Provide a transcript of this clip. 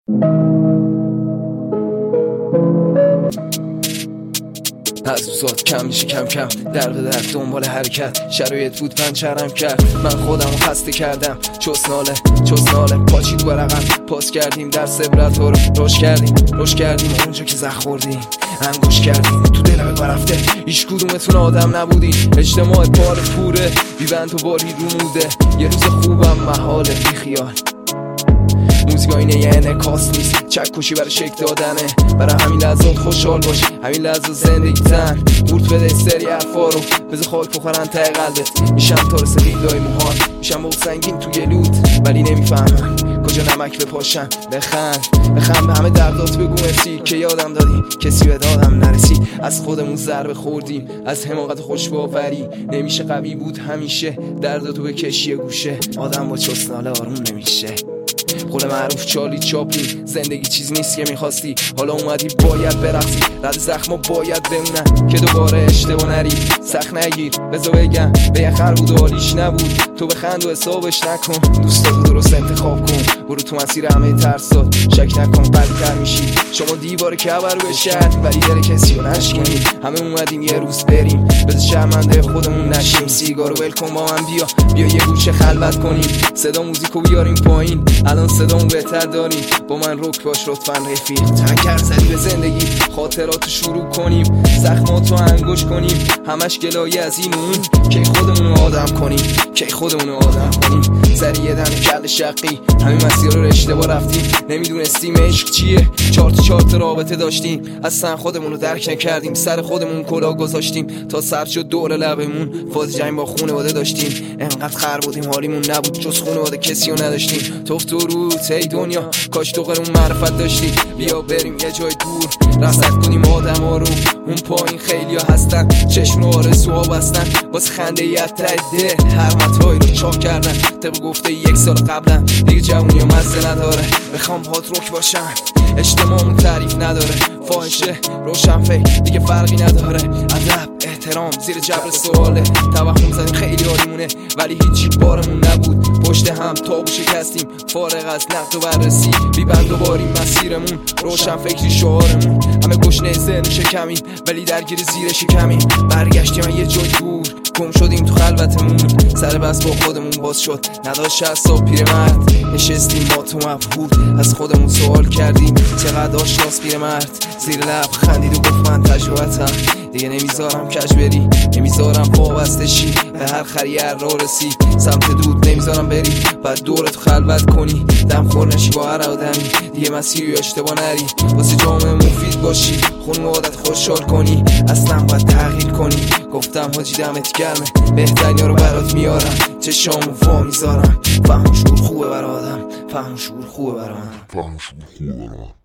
از روزات کم میشه کم کم، در به در دنبال حرکت، شرایط بود پنچرم کرد، من خودم رو خسته کردم. چوس ناله پاچید ورقم، پاس کردیم در سبرت رو روش کردیم اونجا که زخ خوردیم، انگوش کردیم تو دلم برفته. هیچ کدومتون آدم نبودین، اجتماع پار پوره، بیبند و باری رو موده. یه روز خوبم محاله، بی خیال موزیکا اینه یه انعکاس نیست، چک کشی برای شک دادنه. برای همین لحظات خوشحال باش، همین لحظات زندگی تن قورت بده سری حرفا رو، بذار خاک بخورن ته قلبت. میشم تا رسیدای موهان، میشم با سنگین تو گلود، ولی نمیفهمن کجا نمک بپاشم. بخند به همه دردات بگو مرسی که یادم دادی، کسی به دادم نرسید. از خودمون ضربه خوردیم، از حماقت خوش باوری. نمیشه قوی بود همیشه، درداتو به کشی گوشه. آدم با چسناله آروم نمیشه. قول معروف چارلی چاپلین، زندگی چیز نیست که میخواستی، حالا اومدی باید برقصی. رد زخما باید بمونن که دوباره اشتباه نری. سخت نگیر بذار بگم، به یه خر بود و حالیش نبود. تو بخند و حسابش نکن، دوستاتو درست انتخاب کن. برو تو مسیر همه ترسات، شک نکن بدتر میشی. شما دیوار کعبه رو بشن ولی دل کسی رو نشکنی. همه اومدیم یه روز بریم، بذار شرمنده خودمون نشیم. سیگارو ول کن با من، بیا یه گوشه خلوت کنیم. صدا موزیکو بیاریم پایین، الان صدامو بهتر داریم. با من رک باش لطفاً رفیق. تکر زدی به زندگی، خاطراتو شروع کنیم. زخماتو انگوش کنیم، همش گلایه از این اون. کی خودمونو آدم کنیم. سری یه دم کل شقی، همین مسیر رو اشتباه رفتیم. نمیدونستیم عشق چیه، چهار تا رابطه داشتیم. اصلا خودمونو درک نکردیم، سر خودمون کلاه گذاشتیم تا سر شد دور لبمون. فاز جنگ با خونواده داشتیم، انقدر خر بودیم حالیمون نبود، جز خونواده کسی رو نداشتیم. توف تو روت ای دنیا، کاش تو قرون معرفت داشتی. بیا بریم یه جای دور، رصد کنیم آدم ها رو. اون پایین خیلی ها هستن، چشم رو آرزوها بستن. باز خنده یت ده هر متایی رو چاک کردن. طبق گفته یک سال قبلم، دیگه جوونی ها مزه نداره. بخوام هات رک باشم، اجتماعمون تعریف نداره. فاحشه روشن فکر دیگه فرقی نداره. ادب احترام زیر جبر سواله. توهم زدیم خیلی عالیمونه ولی هیچی بارمون نبود. پشت هم تابو شکستیم، فارغ از نقد و بررسی. بیبند و باریم مسیرمون، روشن فکری شعارمون. همه گشنه ذهن شکمیم ولی درگیر زیر شکمیم. برگشتیم یه جای دور، گم شدیم تو خلوتمون. سر بس با خودمون باز شد، نداشت حساب پیرمرد. نشستیم ما تو مبهوت، از خودمون سوال کردیم چقدر آشناس پیرمرد. زیر لب خندید و گفت من تجربتم، دیگه نمیذارم کج بری، نمیذارم وابسته شی به هر خریه را رسی. سمت دود نمیذارم بری، بعد دورتو خلوت کنی. دم خور نشی با هر آدمی، دیگه مسیری اشتباه نری. واسه جامعه مفید باشی، خانوادت خوشحال کنی. اصلا باید تغییر کنی. گفتم حاجی دمت گرمه، بهترین ها رو برات میارم. چشامو وا میذارم، فهم و شعور خوبه برادم.